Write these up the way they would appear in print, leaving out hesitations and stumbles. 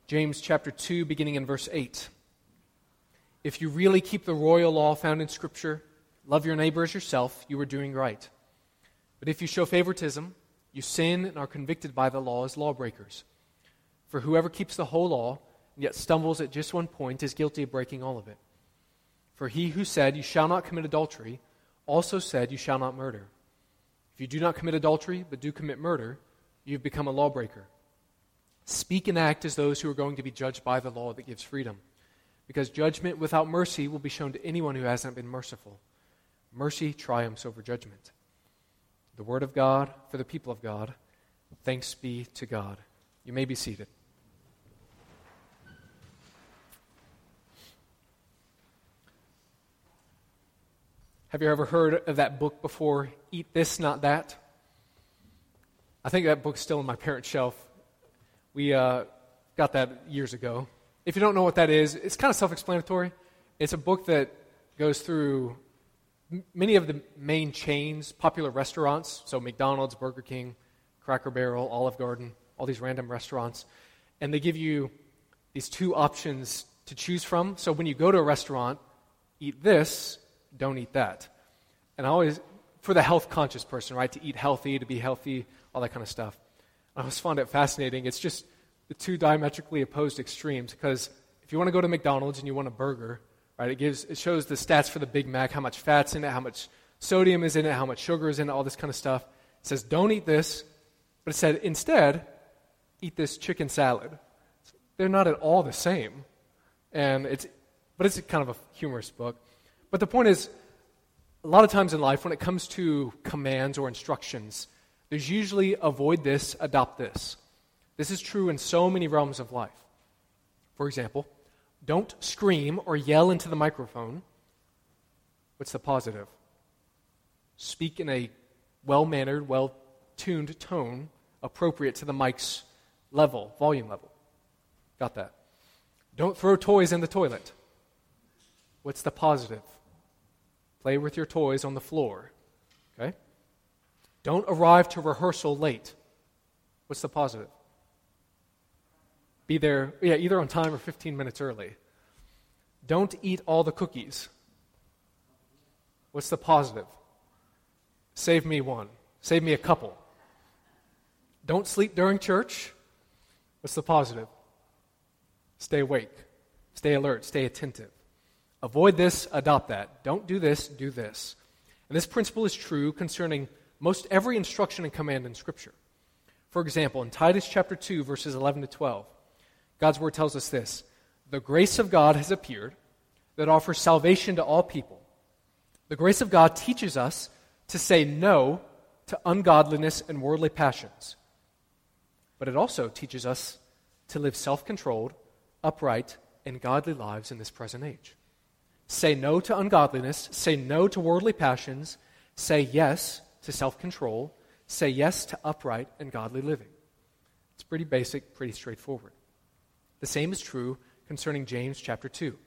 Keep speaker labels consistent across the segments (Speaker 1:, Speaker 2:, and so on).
Speaker 1: James chapter 2, beginning in verse 8. If you really keep the royal law found in Scripture, love your neighbor as yourself, you are doing right. But if you show favoritism, you sin and are convicted by the law as lawbreakers. For whoever keeps the whole law and yet stumbles at just one point is guilty of breaking all of it. For he who said, "You shall not commit adultery," also said, "You shall not murder." If you do not commit adultery, but do commit murder, you have become a lawbreaker. Speak and act as those who are going to be judged by the law that gives freedom, because judgment without mercy will be shown to anyone who hasn't been merciful. Mercy triumphs over judgment. The word of God for the people of God. Thanks be to God. You may be seated. Have you ever heard of that book before, Eat This, Not That? I think that book's still on my parents' shelf. We got that years ago. If you don't know what that is, it's kind of self-explanatory. It's a book that goes through many of the main chains, popular restaurants, so McDonald's, Burger King, Cracker Barrel, Olive Garden, all these random restaurants, and they give you these two options to choose from. So when you go to a restaurant, eat this, don't eat that. And I always, for the health-conscious person, right, to eat healthy, to be healthy, all that kind of stuff. I always find it fascinating. It's just the two diametrically opposed extremes, because if you want to go to McDonald's and you want a burger, right, it shows the stats for the Big Mac, how much fat's in it, how much sodium is in it, how much sugar is in it, all this kind of stuff. It says, don't eat this, but it said, instead, eat this chicken salad. They're not at all the same, but it's kind of a humorous book. But the point is, a lot of times in life, when it comes to commands or instructions, there's usually avoid this, adopt this. This is true in so many realms of life. For example, don't scream or yell into the microphone. What's the positive? Speak in a well-mannered, well-tuned tone appropriate to the mic's level, volume level. Got that? Don't throw toys in the toilet. What's the positive? Play with your toys on the floor. Okay? Don't arrive to rehearsal late. What's the positive? Be there, either on time or 15 minutes early. Don't eat all the cookies. What's the positive? Save me one. Save me a couple. Don't sleep during church. What's the positive? Stay awake. Stay alert. Stay attentive. Avoid this, adopt that. Don't do this, do this. And this principle is true concerning most every instruction and command in Scripture. For example, in Titus chapter 2, verses 11 to 12, God's word tells us this: the grace of God has appeared that offers salvation to all people. The grace of God teaches us to say no to ungodliness and worldly passions. But it also teaches us to live self-controlled, upright, and godly lives in this present age. Say no to ungodliness, say no to worldly passions, say yes to self-control, say yes to upright and godly living. It's pretty basic, pretty straightforward. The same is true concerning James chapter 2.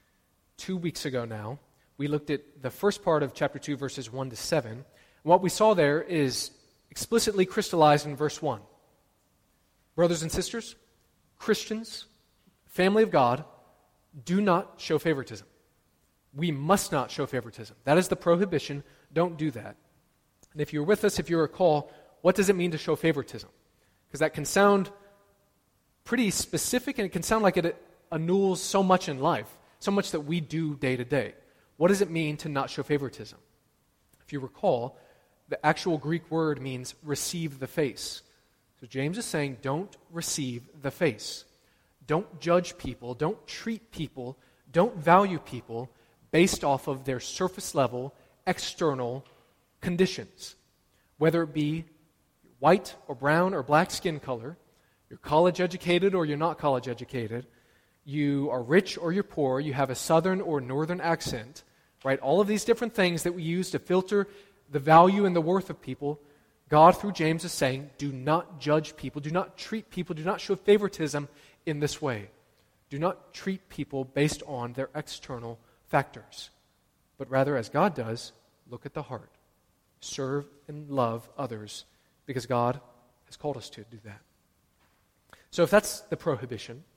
Speaker 1: 2 weeks ago now, we looked at the first part of chapter 2, verses 1 to 7. And what we saw there is explicitly crystallized in verse 1. Brothers and sisters, Christians, family of God, do not show favoritism. We must not show favoritism. That is the prohibition. Don't do that. And if you're with us, if you recall, what does it mean to show favoritism? Because that can sound pretty specific, and it can sound like it annuls so much in life, so much that we do day to day. What does it mean to not show favoritism? If you recall, the actual Greek word means receive the face. So James is saying, don't receive the face. Don't judge people. Don't treat people. Don't value people based off of their surface level, external conditions. Whether it be white or brown or black skin color, you're college educated or you're not college educated, you are rich or you're poor, you have a southern or northern accent, right? All of these different things that we use to filter the value and the worth of people, God through James is saying, do not judge people, do not treat people, do not show favoritism in this way. Do not treat people based on their external factors, but rather, as God does, look at the heart. Serve and love others because God has called us to do that. So if that's the prohibition,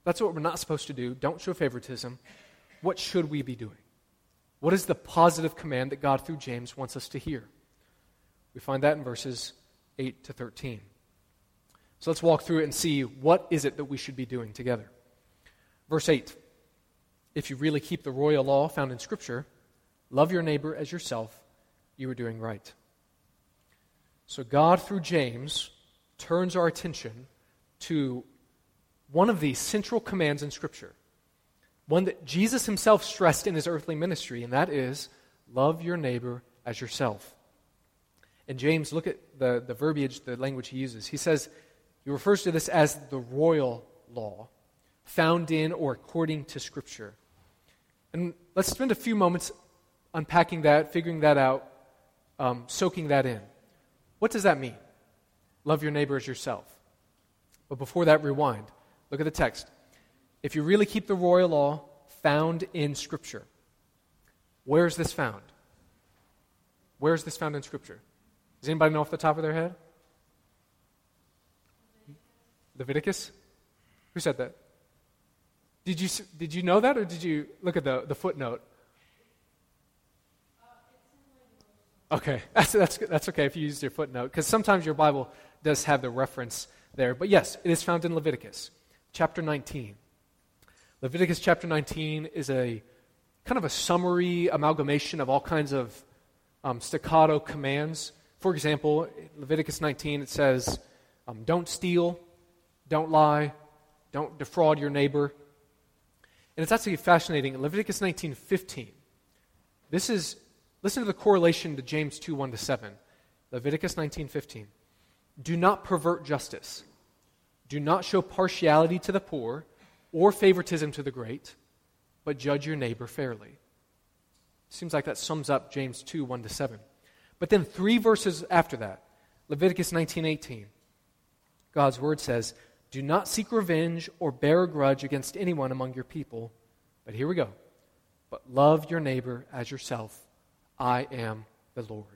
Speaker 1: That's what we're not supposed to do. Don't show favoritism. What should we be doing? What is the positive command that God, through James, wants us to hear? We find that in verses 8 to 13. So let's walk through it and see what is it that we should be doing together. Verse 8, if you really keep the royal law found in Scripture, love your neighbor as yourself, you are doing right. So God, through James, turns our attention to one of the central commands in Scripture, one that Jesus himself stressed in his earthly ministry, and that is, love your neighbor as yourself. And James, look at the verbiage, the language he uses. He says, he refers to this as the royal law, found in or according to Scripture. And let's spend a few moments unpacking that, figuring that out, soaking that in. What does that mean? Love your neighbor as yourself. But before that, rewind. Look at the text. If you really keep the royal law found in Scripture, where is this found? Where is this found in Scripture? Does anybody know off the top of their head? Leviticus? Who said that? Did you know that, or did you look at the footnote? Okay, that's okay if you used your footnote, because sometimes your Bible does have the reference there. But yes, it is found in Leviticus, chapter 19. Leviticus chapter 19 is a kind of a summary amalgamation of all kinds of staccato commands. For example, Leviticus 19, it says, don't steal, don't lie, don't defraud your neighbor. And it's actually fascinating. In Leviticus 19:15, listen to the correlation to James 2:1-7. Leviticus 19:15. Do not pervert justice. Do not show partiality to the poor or favoritism to the great, but judge your neighbor fairly. Seems like that sums up James 2:1-7. But then 3 verses after that, Leviticus 19:18, God's word says, do not seek revenge or bear a grudge against anyone among your people. But here we go. But love your neighbor as yourself. I am the Lord.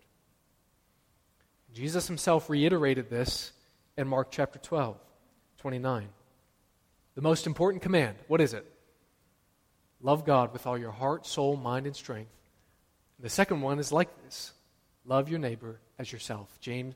Speaker 1: Jesus himself reiterated this in Mark chapter 12:29. The most important command, what is it? Love God with all your heart, soul, mind, and strength. And the second one is like this. Love your neighbor as yourself.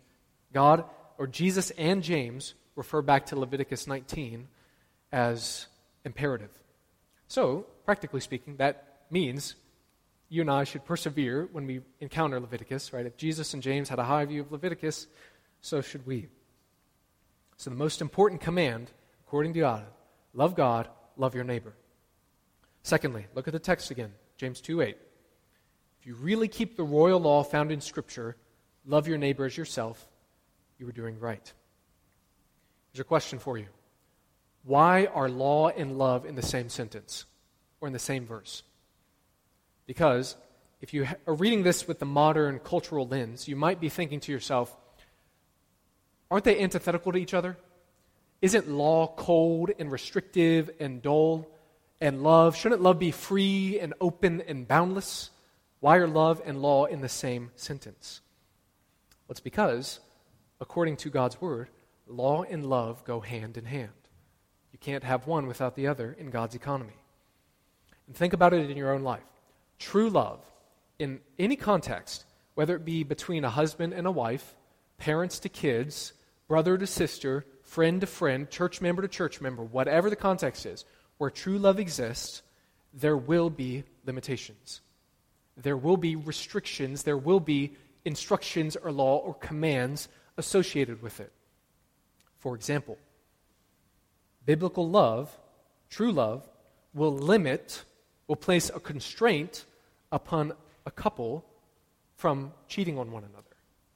Speaker 1: Jesus and James refer back to Leviticus 19 as imperative. So, practically speaking, that means you and I should persevere when we encounter Leviticus, right? If Jesus and James had a high view of Leviticus, so should we. So the most important command, according to God, love your neighbor. Secondly, look at the text again, James 2:8. If you really keep the royal law found in Scripture, love your neighbor as yourself, you are doing right. Here's a question for you. Why are law and love in the same sentence or in the same verse? Because if you are reading this with the modern cultural lens, you might be thinking to yourself, aren't they antithetical to each other? Isn't law cold and restrictive and dull? And shouldn't love be free and open and boundless? Why are love and law in the same sentence? Well, it's because, according to God's word, law and love go hand in hand. You can't have one without the other in God's economy. And think about it in your own life. True love, in any context, whether it be between a husband and a wife, parents to kids, brother to sister, friend to friend, church member to church member, whatever the context is, where true love exists, there will be limitations. There will be restrictions. There will be instructions or law or commands associated with it. For example, biblical love, true love, will place a constraint upon a couple from cheating on one another.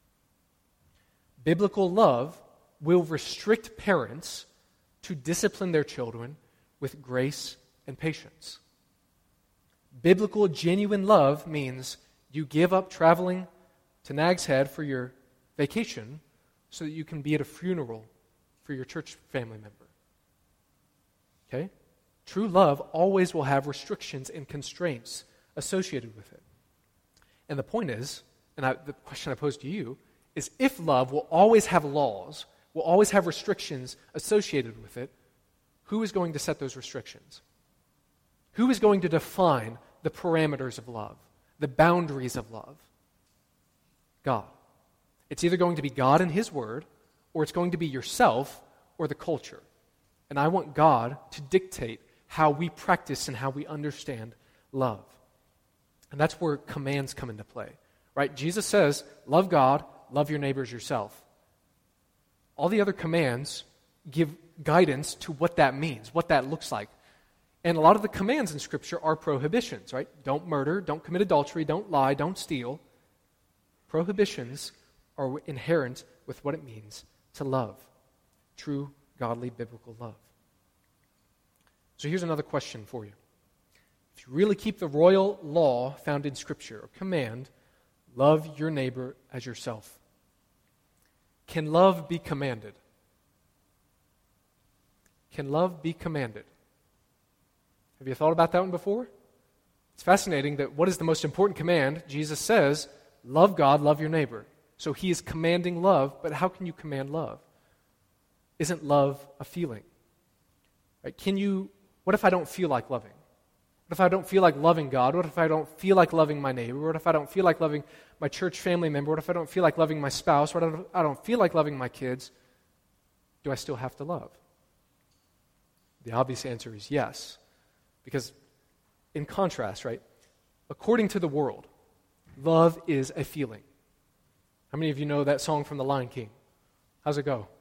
Speaker 1: Biblical love will restrict parents to discipline their children with grace and patience. Biblical, genuine love means you give up traveling to Nag's Head for your vacation so that you can be at a funeral for your church family member. Okay? True love always will have restrictions and constraints associated with it. And the point is, the question I pose to you, is if love will always have laws, will always have restrictions associated with it, who is going to set those restrictions? Who is going to define the parameters of love, the boundaries of love? God. It's either going to be God and His Word, or it's going to be yourself or the culture. And I want God to dictate how we practice and how we understand love. And that's where commands come into play, right? Jesus says, love God, love your neighbor as yourself. All the other commands give guidance to what that means, what that looks like. And a lot of the commands in Scripture are prohibitions, right? Don't murder, don't commit adultery, don't lie, don't steal. Prohibitions are inherent with what it means to love. True, godly, biblical love. So here's another question for you. If you really keep the royal law found in Scripture, or command, love your neighbor as yourself. Can love be commanded? Can love be commanded? Have you thought about that one before? It's fascinating that what is the most important command? Jesus says, love God, love your neighbor. So He is commanding love, but how can you command love? Isn't love a feeling? Right? What if I don't feel like loving? What if I don't feel like loving God? What if I don't feel like loving my neighbor? What if I don't feel like loving my church family member? What if I don't feel like loving my spouse? What if I don't feel like loving my kids? Do I still have to love? The obvious answer is yes. Because in contrast, right, according to the world, love is a feeling. How many of you know that song from The Lion King? How's it go?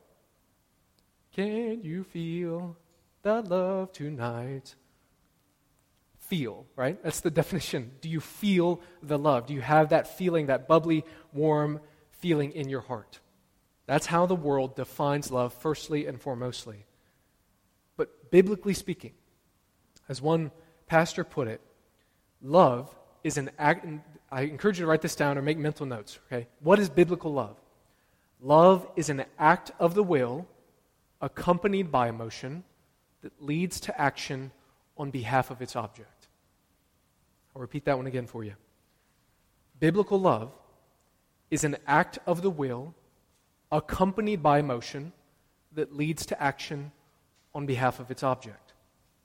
Speaker 1: Can you feel the love tonight? Feel, right? That's the definition. Do you feel the love? Do you have that feeling, that bubbly, warm feeling in your heart? That's how the world defines love, firstly and foremostly. But biblically speaking, as one pastor put it, love is an act. I encourage you to write this down or make mental notes, okay? What is biblical love? Love is an act of the will accompanied by emotion that leads to action on behalf of its object. I'll repeat that one again for you. Biblical love is an act of the will accompanied by emotion that leads to action on behalf of its object.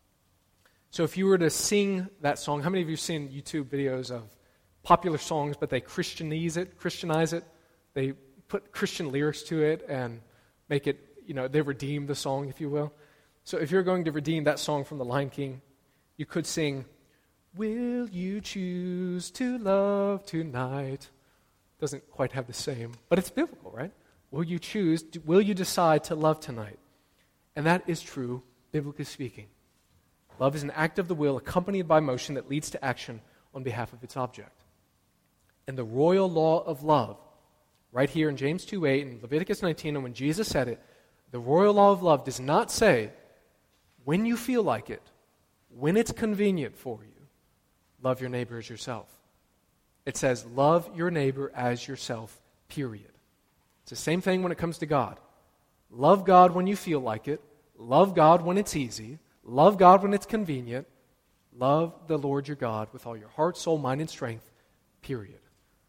Speaker 1: So if you were to sing that song, how many of you have seen YouTube videos of popular songs, but they Christianize it? They put Christian lyrics to it and make it, they redeem the song, if you will. So if you're going to redeem that song from The Lion King, you could sing, "Will you choose to love tonight?" Doesn't quite have the same, but it's biblical, right? Will you decide to love tonight? And that is true, biblically speaking. Love is an act of the will accompanied by motion that leads to action on behalf of its object. And the royal law of love, right here in James 2:8 and Leviticus 19, and when Jesus said it, the royal law of love does not say, when you feel like it, when it's convenient for you, love your neighbor as yourself. It says, love your neighbor as yourself, period. It's the same thing when it comes to God. Love God when you feel like it. Love God when it's easy. Love God when it's convenient. Love the Lord your God with all your heart, soul, mind, and strength, period.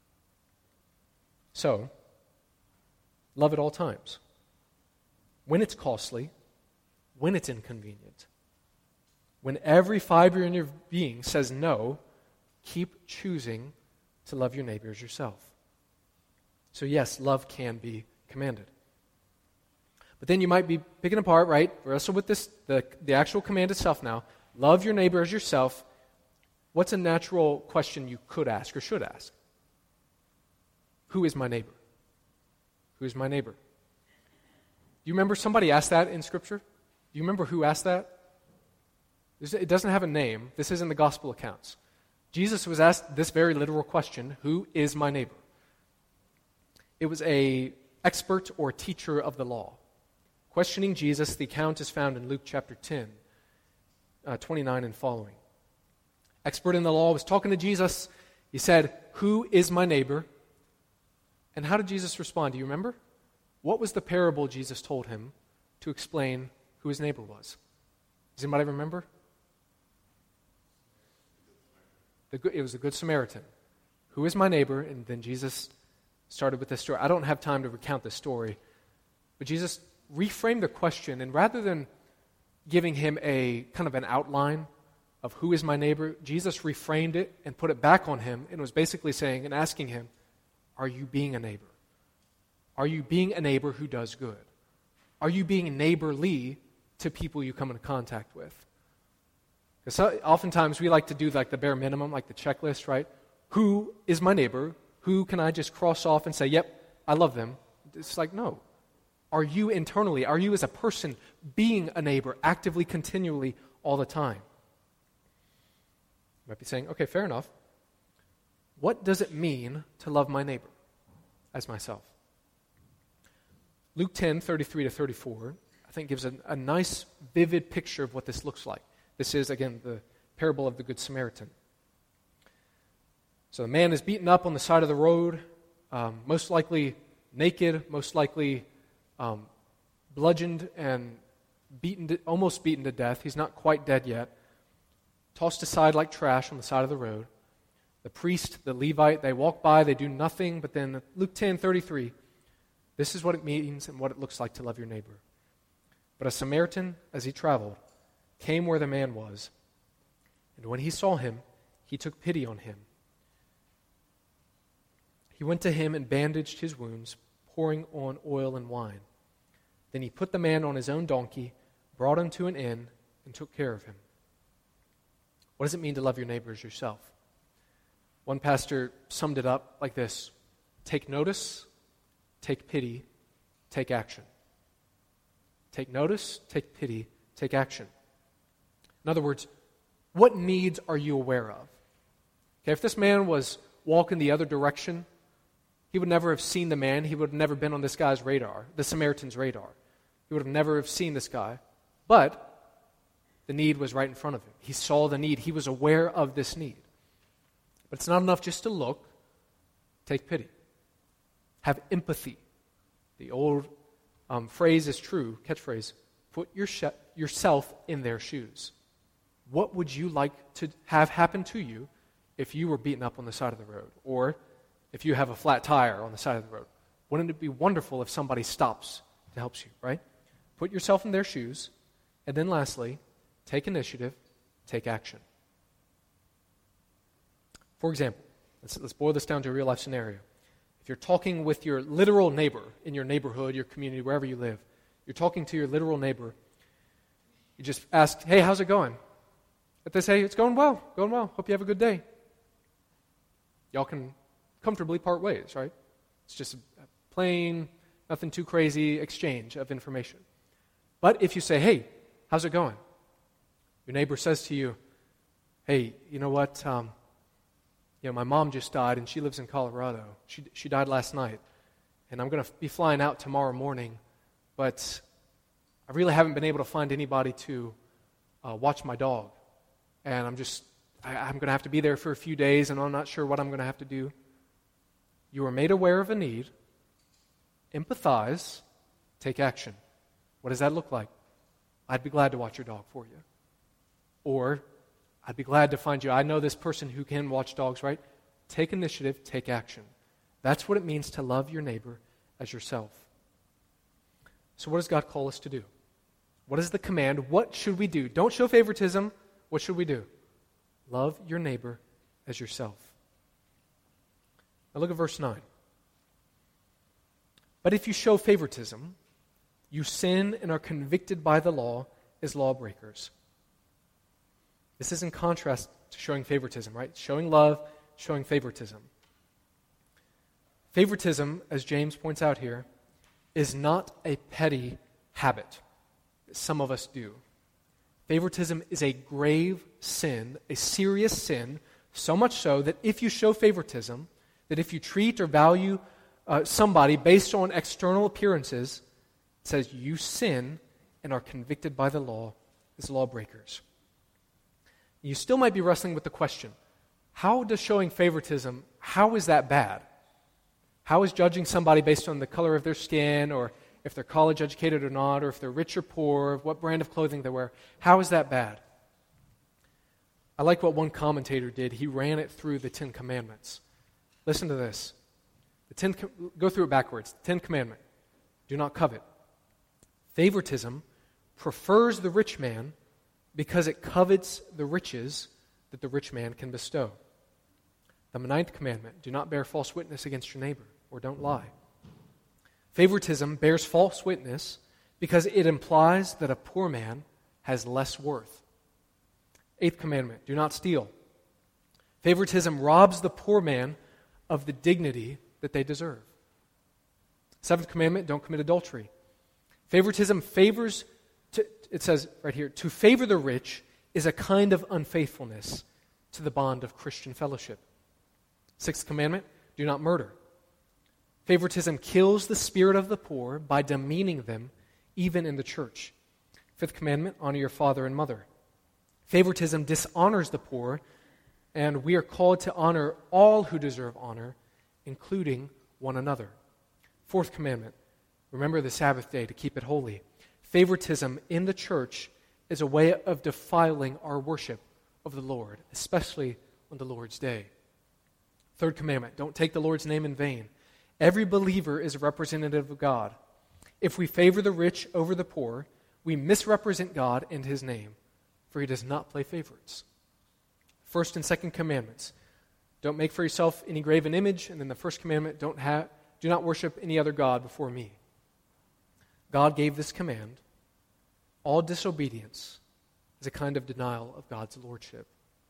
Speaker 1: So, love at all times. When it's costly, when it's inconvenient, when every fiber in your being says no, keep choosing to love your neighbor as yourself. So yes, love can be commanded. But then you might be picking apart, right? Wrestle with this, the actual command itself now. Love your neighbor as yourself. What's a natural question you could ask or should ask? Who is my neighbor? Who is my neighbor? Do you remember somebody asked that in Scripture? Do you remember who asked that? It doesn't have a name. This is in the gospel accounts. Jesus was asked this very literal question, who is my neighbor? It was an expert or teacher of the law questioning Jesus. The account is found in Luke chapter 10, 29 and following. Expert in the law was talking to Jesus. He said, who is my neighbor? And how did Jesus respond? Do you remember? What was the parable Jesus told him to explain who his neighbor was? Does anybody remember? It was the Good Samaritan. Who is my neighbor? And then Jesus started with this story. I don't have time to recount this story, but Jesus reframed the question, and rather than giving him a kind of an outline of who is my neighbor, Jesus reframed it and put it back on him and was basically saying and asking him, are you being a neighbor? Are you being a neighbor who does good? Are you being neighborly to people you come into contact with? Because oftentimes we like to do like the bare minimum, like the checklist, right? Who is my neighbor? Who can I just cross off and say, yep, I love them? It's like, no. Are you internally, are you as a person being a neighbor actively, continually, all the time? You might be saying, okay, fair enough. What does it mean to love my neighbor as myself? Luke 10:33-34, I think gives a nice, vivid picture of what this looks like. This is, again, the parable of the Good Samaritan. So the man is beaten up on the side of the road, most likely naked, most likely bludgeoned and almost beaten to death. He's not quite dead yet. Tossed aside like trash on the side of the road. The priest, the Levite, they walk by, they do nothing, but then Luke 10:33, this is what it means and what it looks like to love your neighbor. But a Samaritan, as he traveled, came where the man was, and when he saw him, he took pity on him. He went to him and bandaged his wounds, pouring on oil and wine. Then he put the man on his own donkey, brought him to an inn, and took care of him. What does it mean to love your neighbor as yourself? One pastor summed it up like this: take notice, take pity, take action. Take notice, take pity, take action. In other words, what needs are you aware of? Okay, if this man was walking the other direction, he would never have seen the man. He would have never been on this guy's radar, the Samaritan's radar. He would have never have seen this guy. But the need was right in front of him. He saw the need. He was aware of this need. But it's not enough just to look. Take pity. Have empathy. The old phrase is true, catchphrase, put yourself in their shoes. What would you like to have happen to you if you were beaten up on the side of the road? Or if you have a flat tire on the side of the road? Wouldn't it be wonderful if somebody stops to help you, right? Put yourself in their shoes. And then lastly, take initiative, take action. For example, let's boil this down to a real-life scenario. If you're talking with your literal neighbor in your neighborhood, your community, wherever you live, you're talking to your literal neighbor, you just ask, hey, how's it going? If they say, it's going well, hope you have a good day. Y'all can comfortably part ways, right? It's just a plain, nothing too crazy exchange of information. But if you say, hey, how's it going? Your neighbor says to you, hey, you know what? My mom just died, and she lives in Colorado. She died last night, and I'm going to be flying out tomorrow morning, but I really haven't been able to find anybody to watch my dog, and I'm going to have to be there for a few days, and I'm not sure what I'm going to have to do. You are made aware of a need. Empathize. Take action. What does that look like? I'd be glad to watch your dog for you. Or, I'd be glad to find you. I know this person who can watch dogs, right? Take initiative, take action. That's what it means to love your neighbor as yourself. So what does God call us to do? What is the command? What should we do? Don't show favoritism. What should we do? Love your neighbor as yourself. Now look at verse 9. But if you show favoritism, you sin and are convicted by the law as lawbreakers. This is in contrast to showing favoritism, right? Showing love, showing favoritism. Favoritism, as James points out here, is not a petty habit that some of us do. Favoritism is a grave sin, a serious sin, so much so that if you show favoritism, that if you treat or value somebody based on external appearances, it says you sin and are convicted by the law as lawbreakers. You still might be wrestling with the question, how does showing favoritism, how is that bad? How is judging somebody based on the color of their skin, or if they're college educated or not, or if they're rich or poor, what brand of clothing they wear, how is that bad? I like what one commentator did. He ran it through the Ten Commandments. Listen to this. Go through it backwards. The 10th commandment, do not covet. Favoritism prefers the rich man because it covets the riches that the rich man can bestow. The ninth commandment, do not bear false witness against your neighbor, or don't lie. Favoritism bears false witness because it implies that a poor man has less worth. Eighth commandment, do not steal. Favoritism robs the poor man of the dignity that they deserve. Seventh commandment, don't commit adultery. Favoritism favors, it says right here, to favor the rich is a kind of unfaithfulness to the bond of Christian fellowship. Sixth commandment, do not murder. Favoritism kills the spirit of the poor by demeaning them, even in the church. Fifth commandment, honor your father and mother. Favoritism dishonors the poor, and we are called to honor all who deserve honor, including one another. Fourth commandment, remember the Sabbath day to keep it holy. Favoritism in the church is a way of defiling our worship of the Lord, especially on the Lord's day. Third commandment, don't take the Lord's name in vain. Every believer is a representative of God. If we favor the rich over the poor, we misrepresent God and His name, for He does not play favorites. First and second commandments, don't make for yourself any graven image, and then the first commandment, do not worship any other God before me. God gave this command. All disobedience is a kind of denial of God's lordship.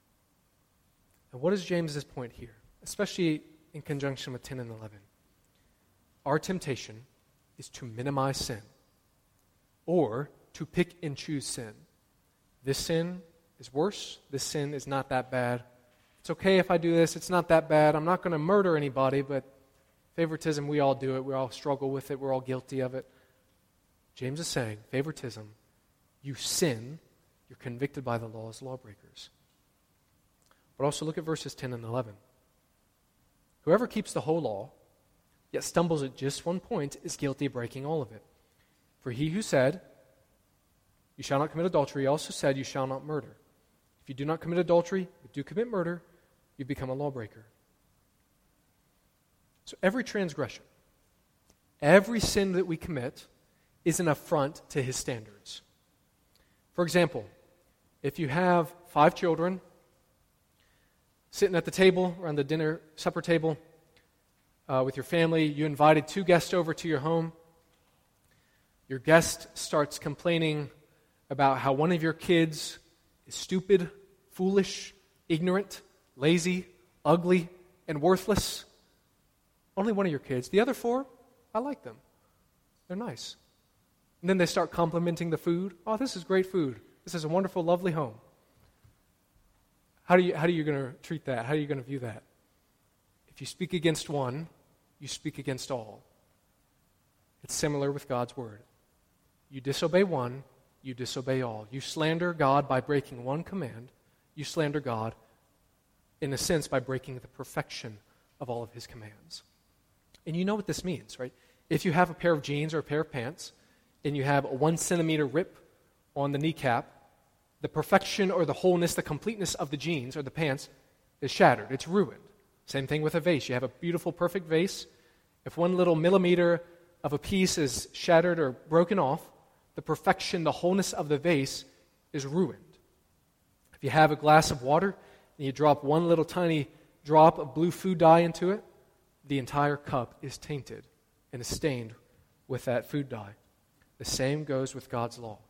Speaker 1: And what is James's point here, especially in conjunction with 10 and 11? Our temptation is to minimize sin or to pick and choose sin. This sin is worse. This sin is not that bad. It's okay if I do this. It's not that bad. I'm not going to murder anybody, but favoritism, we all do it. We all struggle with it. We're all guilty of it. James is saying, favoritism, you sin, you're convicted by the law as lawbreakers. But also look at verses 10 and 11. Whoever keeps the whole law, yet stumbles at just one point, is guilty of breaking all of it. For he who said, you shall not commit adultery, also said, you shall not murder. If you do not commit adultery, but do commit murder, you become a lawbreaker. So every transgression, every sin that we commit is an affront to His standards. For example, if you have 5 children sitting at the table, around the supper table, with your family, you invited 2 guests over to your home. Your guest starts complaining about how one of your kids is stupid, foolish, ignorant, lazy, ugly, and worthless. Only one of your kids. The other 4, I like them. They're nice. And then they start complimenting the food. Oh, this is great food. This is a wonderful, lovely home. How are you going to treat that? How are you going to view that? If you speak against one, you speak against all. It's similar with God's word. You disobey one, you disobey all. You slander God by breaking one command. You slander God, in a sense, by breaking the perfection of all of His commands. And you know what this means, right? If you have a pair of jeans or a pair of pants, and you have a 1 centimeter rip on the kneecap, the perfection or the wholeness, the completeness of the jeans or the pants is shattered. It's ruined. Same thing with a vase. You have a beautiful, perfect vase. If 1 little millimeter of a piece is shattered or broken off, the perfection, the wholeness of the vase is ruined. If you have a glass of water and you drop 1 little tiny drop of blue food dye into it, the entire cup is tainted and is stained with that food dye. The same goes with God's law.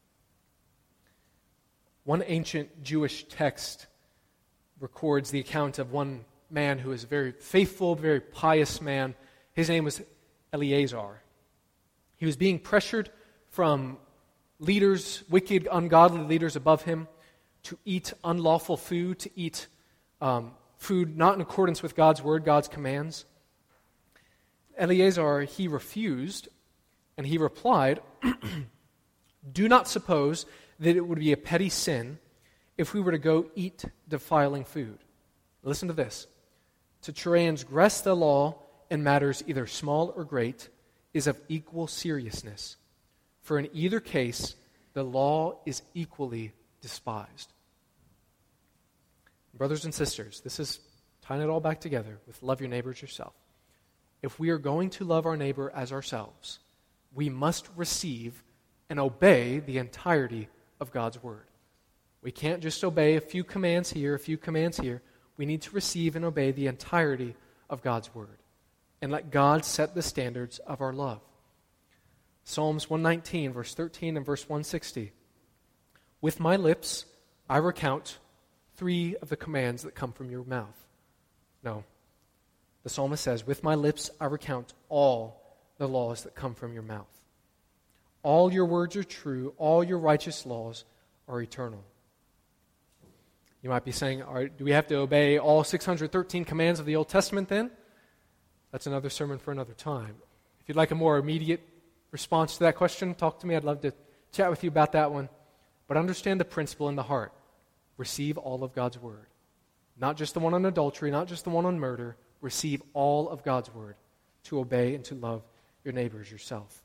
Speaker 1: One ancient Jewish text records the account of one man who was a very faithful, very pious man. His name was Eleazar. He was being pressured from leaders, wicked, ungodly leaders above him, to eat unlawful food, to eat food not in accordance with God's word, God's commands. Eleazar, he refused, and he replied, do not suppose that it would be a petty sin if we were to go eat defiling food. Listen to this. To transgress the law in matters either small or great is of equal seriousness. For in either case, the law is equally despised. Brothers and sisters, this is tying it all back together with love your neighbor as yourself. If we are going to love our neighbor as ourselves, we must receive and obey the entirety of God's word. We can't just obey a few commands here, a few commands here. We need to receive and obey the entirety of God's word and let God set the standards of our love. Psalms 119, verse 13 and verse 160. With my lips I recount 3 of the commands that come from your mouth. No. The psalmist says, with my lips I recount all the laws that come from your mouth. All your words are true. All your righteous laws are eternal. You might be saying, all right, do we have to obey all 613 commands of the Old Testament then? That's another sermon for another time. If you'd like a more immediate response to that question, talk to me. I'd love to chat with you about that one. But understand the principle in the heart. Receive all of God's word. Not just the one on adultery, not just the one on murder. Receive all of God's word to obey and to love your neighbor as yourself.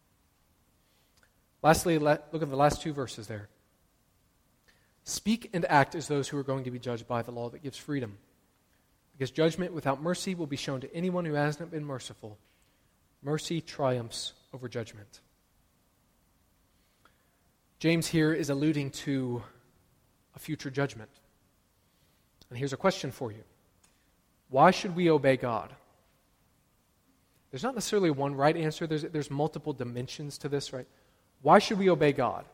Speaker 1: Lastly, look at the last 2 verses there. Speak and act as those who are going to be judged by the law that gives freedom. Because judgment without mercy will be shown to anyone who hasn't been merciful. Mercy triumphs over judgment. James here is alluding to a future judgment. And here's a question for you. Why should we obey God? There's not necessarily one right answer. There's multiple dimensions to this, right? Why should we obey God?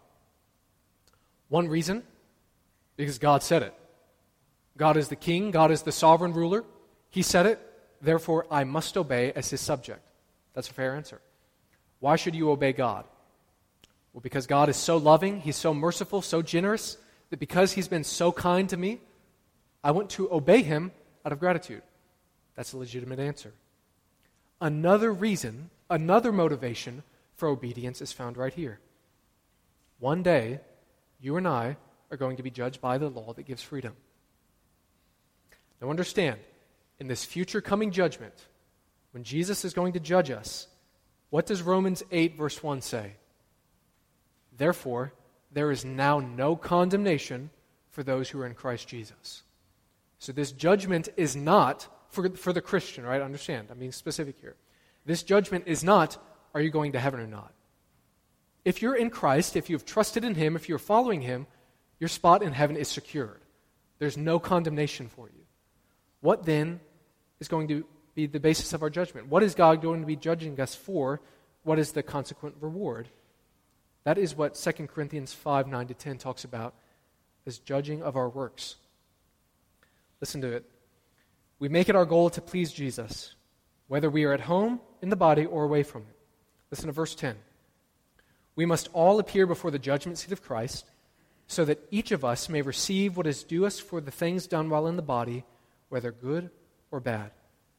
Speaker 1: One reason, because God said it. God is the king. God is the sovereign ruler. He said it. Therefore, I must obey as his subject. That's a fair answer. Why should you obey God? Well, because God is so loving, he's so merciful, so generous, that because he's been so kind to me, I want to obey him out of gratitude. That's a legitimate answer. Another reason, another motivation for obedience is found right here. One day, you and I are going to be judged by the law that gives freedom. Now understand, in this future coming judgment, when Jesus is going to judge us, what does Romans 8 verse 1 say? Therefore, there is now no condemnation for those who are in Christ Jesus. So this judgment is not for the Christian, right? Understand, I'm being specific here. This judgment is not, are you going to heaven or not? If you're in Christ, if you've trusted in him, if you're following him, your spot in heaven is secured. There's no condemnation for you. What then is going to be the basis of our judgment? What is God going to be judging us for? What is the consequent reward? That is what 2 Corinthians 5, 9-10 talks about as judging of our works. Listen to it. We make it our goal to please Jesus, whether we are at home, in the body, or away from it. Listen to verse 10. We must all appear before the judgment seat of Christ, so that each of us may receive what is due us for the things done while in the body, whether good or bad.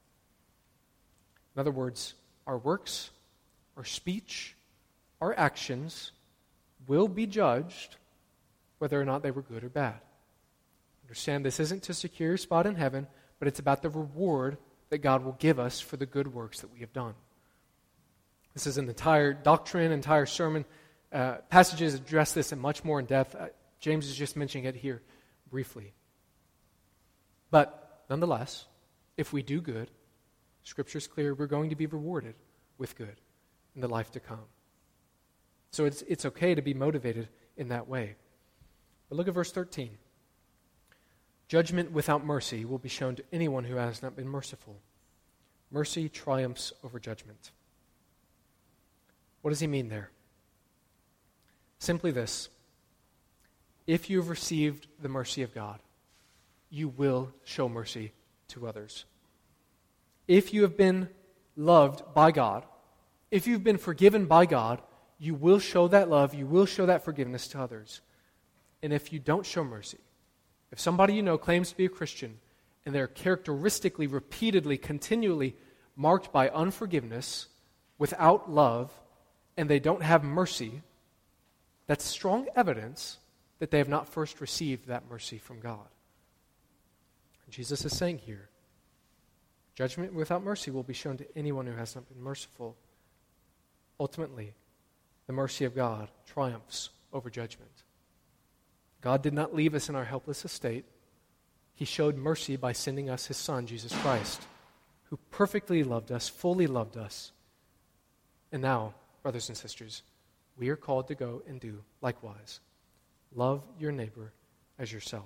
Speaker 1: In other words, our works, our speech, our actions will be judged whether or not they were good or bad. Understand, this isn't to secure your spot in heaven, but it's about the reward that God will give us for the good works that we have done. This is an entire doctrine, entire sermon. Passages address this in much more in depth. James is just mentioning it here briefly. But nonetheless, if we do good, Scripture's clear, we're going to be rewarded with good in the life to come. So it's okay to be motivated in that way. But look at verse 13. Judgment without mercy will be shown to anyone who has not been merciful. Mercy triumphs over judgment. What does he mean there? Simply this. If you've received the mercy of God, you will show mercy to others. If you have been loved by God, if you've been forgiven by God, you will show that love, you will show that forgiveness to others. And if you don't show mercy, if somebody you know claims to be a Christian and they're characteristically, repeatedly, continually marked by unforgiveness, without love, and they don't have mercy, that's strong evidence that they have not first received that mercy from God. Jesus is saying here, judgment without mercy will be shown to anyone who has not been merciful. Ultimately, the mercy of God triumphs over judgment. God did not leave us in our helpless estate. He showed mercy by sending us his Son, Jesus Christ, who perfectly loved us, fully loved us. And now, brothers and sisters, we are called to go and do likewise. Love your neighbor as yourself.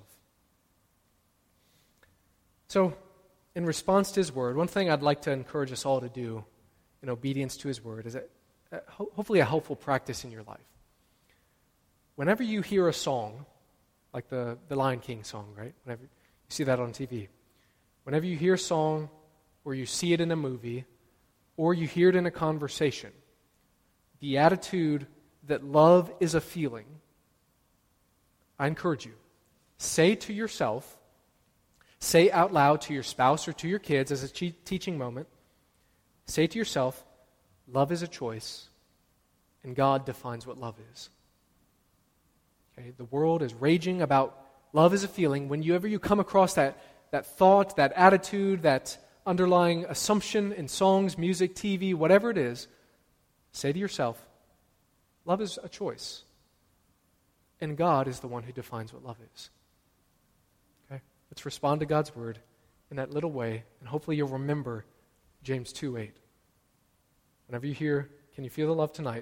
Speaker 1: So, in response to his word, one thing I'd like to encourage us all to do in obedience to his word is hopefully a helpful practice in your life. Whenever you hear a song, like the Lion King song, right? Whenever you see that on TV. Whenever you hear a song, or you see it in a movie, or you hear it in a conversation, the attitude that love is a feeling, I encourage you, say to yourself, say out loud to your spouse or to your kids as a teaching moment, say to yourself, love is a choice, and God defines what love is. Okay? The world is raging about love is a feeling. Whenever you come across that thought, that attitude, that underlying assumption in songs, music, TV, whatever it is, say to yourself, love is a choice. And God is the one who defines what love is. Okay? Let's respond to God's word in that little way, and hopefully you'll remember James 2:8. Whenever you hear, can you feel the love tonight?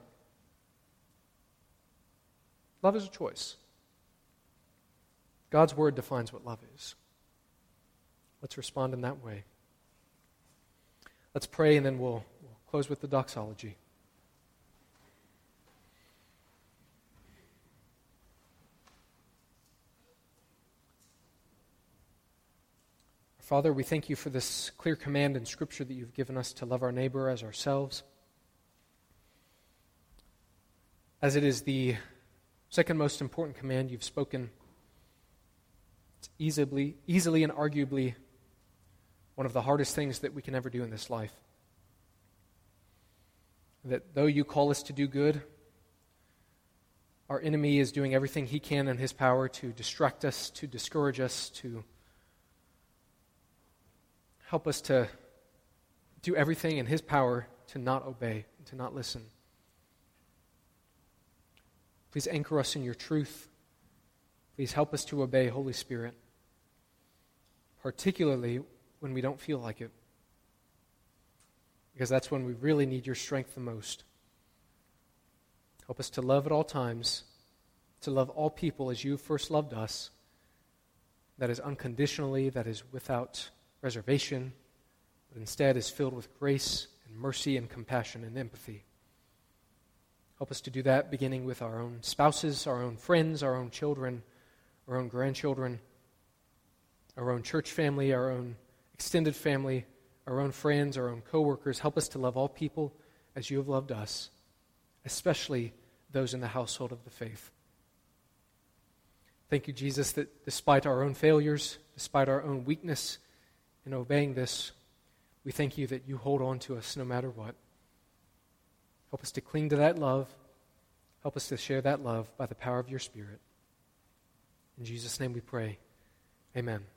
Speaker 1: Love is a choice. God's word defines what love is. Let's respond in that way. Let's pray, and then we'll close with the doxology. Father, we thank you for this clear command in Scripture that you've given us to love our neighbor as ourselves. As it is the second most important command you've spoken, it's easily and arguably one of the hardest things that we can ever do in this life. That though you call us to do good, our enemy is doing everything he can in his power to distract us, to discourage us, to help us to do everything in his power to not obey, to not listen. Please anchor us in your truth. Please help us to obey, Holy Spirit, particularly when we don't feel like it, because that's when we really need your strength the most. Help us to love at all times, to love all people as you first loved us, that is unconditionally, that is without reservation, but instead is filled with grace and mercy and compassion and empathy. Help us to do that beginning with our own spouses, our own friends, our own children, our own grandchildren, our own church family, our own extended family, our own friends, our own co-workers. Help us to love all people as you have loved us, especially those in the household of the faith. Thank you, Jesus, that despite our own failures, despite our own weakness in obeying this, we thank you that you hold on to us no matter what. Help us to cling to that love. Help us to share that love by the power of your Spirit. In Jesus' name we pray. Amen.